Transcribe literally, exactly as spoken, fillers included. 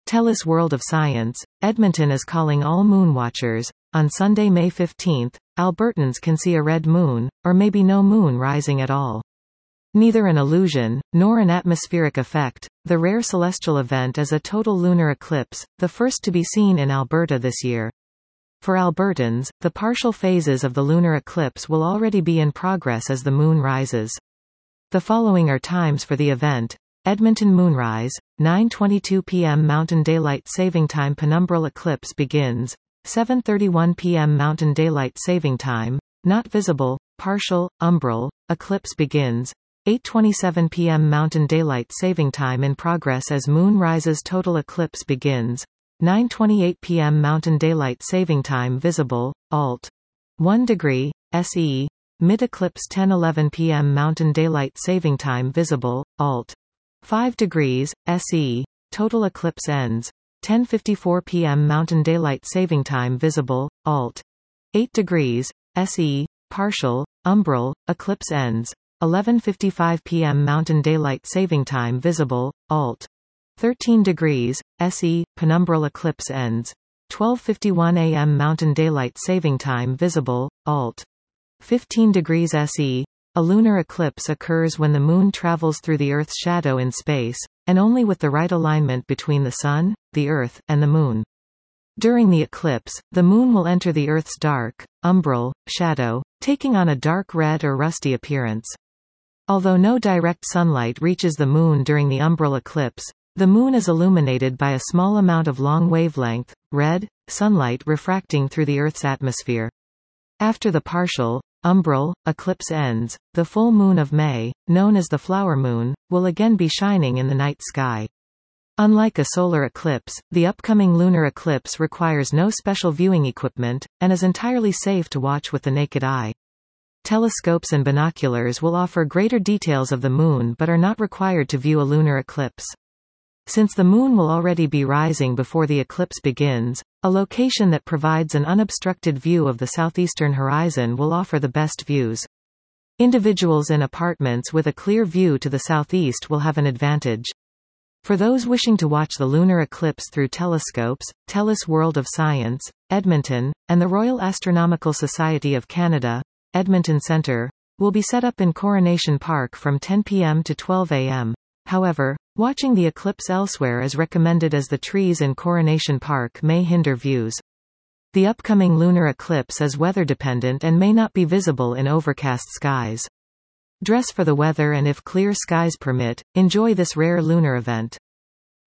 TELUS World of Science, Edmonton is calling all moonwatchers. On Sunday, May fifteenth, Albertans can see a red moon, or maybe no moon rising at all. Neither an illusion, nor an atmospheric effect, the rare celestial event is a total lunar eclipse, the first to be seen in Alberta this year. For Albertans, the partial phases of the lunar eclipse will already be in progress as the moon rises. The following are times for the event. Edmonton moonrise, nine twenty-two p m Mountain Daylight Saving Time. Penumbral eclipse begins, seven thirty-one p m Mountain Daylight Saving Time, not visible, partial, umbral, eclipse begins, eight twenty-seven p m Mountain Daylight Saving Time in progress as moon rises. Total eclipse begins, nine twenty-eight p m Mountain Daylight Saving Time visible, alt. one degree, S E, mid-eclipse ten eleven p m Mountain Daylight Saving Time visible, alt. five degrees, S E, total eclipse ends, ten fifty-four p m Mountain Daylight Saving Time visible, alt. eight degrees, S E, partial, umbral, eclipse ends, eleven fifty-five p m Mountain Daylight Saving Time visible, alt. thirteen degrees, S E, penumbral eclipse ends, twelve fifty-one a m Mountain Daylight Saving Time visible, alt. fifteen degrees S E. A lunar eclipse occurs when the moon travels through the Earth's shadow in space, and only with the right alignment between the Sun, the Earth, and the Moon. During the eclipse, the Moon will enter the Earth's dark, umbral, shadow, taking on a dark red or rusty appearance. Although no direct sunlight reaches the Moon during the umbral eclipse, the Moon is illuminated by a small amount of long wavelength, red, sunlight refracting through the Earth's atmosphere. After the partial, umbral, eclipse ends, the full moon of May, known as the flower moon, will again be shining in the night sky. Unlike a solar eclipse, the upcoming lunar eclipse requires no special viewing equipment, and is entirely safe to watch with the naked eye. Telescopes and binoculars will offer greater details of the moon but are not required to view a lunar eclipse. Since the moon will already be rising before the eclipse begins, a location that provides an unobstructed view of the southeastern horizon will offer the best views. Individuals in apartments with a clear view to the southeast will have an advantage. For those wishing to watch the lunar eclipse through telescopes, TELUS World of Science, Edmonton, and the Royal Astronomical Society of Canada, Edmonton Centre, will be set up in Coronation Park from ten p m to twelve a m However, watching the eclipse elsewhere is recommended as the trees in Coronation Park may hinder views. The upcoming lunar eclipse is weather-dependent and may not be visible in overcast skies. Dress for the weather and if clear skies permit, enjoy this rare lunar event.